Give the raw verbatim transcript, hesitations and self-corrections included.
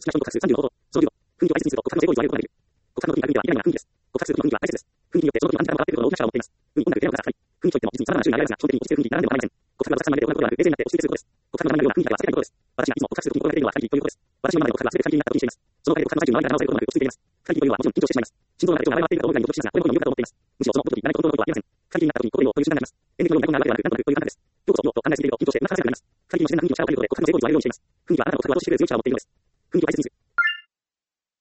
スキャション国策数さんじゅうの方法。その理論。紛議を排出にすると国策の成功率を上げることができる。国策の時には紛議はイランには紛議です。国策数の紛議は大切です。紛議によってその時の安全が上がっていることを多くの記者は思っています。紛議音楽で手を下さい。紛議といっても実に様々な種類がありますが、基本的に落ちている紛議に並んではなりません。国策は私さんまで行うことではなく、冷静になって落ち着いてすることです。国策の並んだような紛議だけは避けたいことです。私がいつも国策数とに心がけているのは会議ということです。私の今までの国策は全て会議になったことにしています。そのおかげで国策の最中に周りが話をされることなく落ち着いています。会議というのはもちろん緊張してしまいます。心臓の中で長い回っているかどうかにも属しますが、これもともと言うかと思っています。むしろそのことに何かコントロールことはありません。会議になった時に心をという瞬間になります。演劇のように大根があるわけではなく、なんとなくという感覚です。今日こそ言おうと考えすぎていると緊張してうまく話せないのです。今日こそ言おうと考えすぎていると緊張して緊張して話せないので、国策の成功率を上げるようにしています。国議はあなたの国策をある程度で国策の成功率を上げるようにしています。